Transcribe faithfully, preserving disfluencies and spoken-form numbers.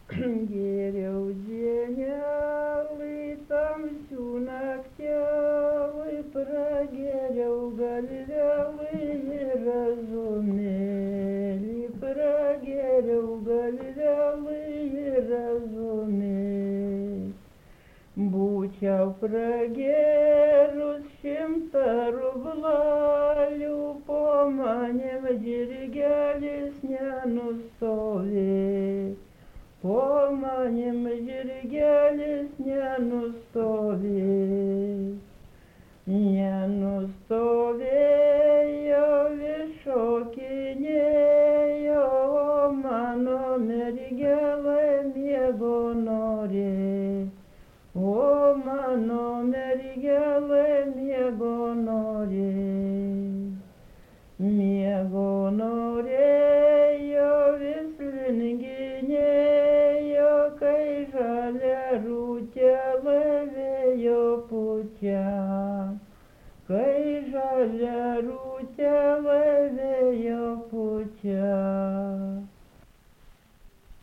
Geriau dienelai tamsių naktelai, prageriau galvelai ir razumėlį, prageriau galvelai ir razumėlį. Būčiau pragerus šimtą rublalių, po manim žirgelis nenustovės. Po manim žirgelis nenustovės. Nenustovėjo, vis šokinėjo, o mano mergelė miego norė. O mano mergelė miego norė. Miego norėjo, vis linginėjo, kai žalia rūtelė vėjo pučia. Kai žalia rūtelė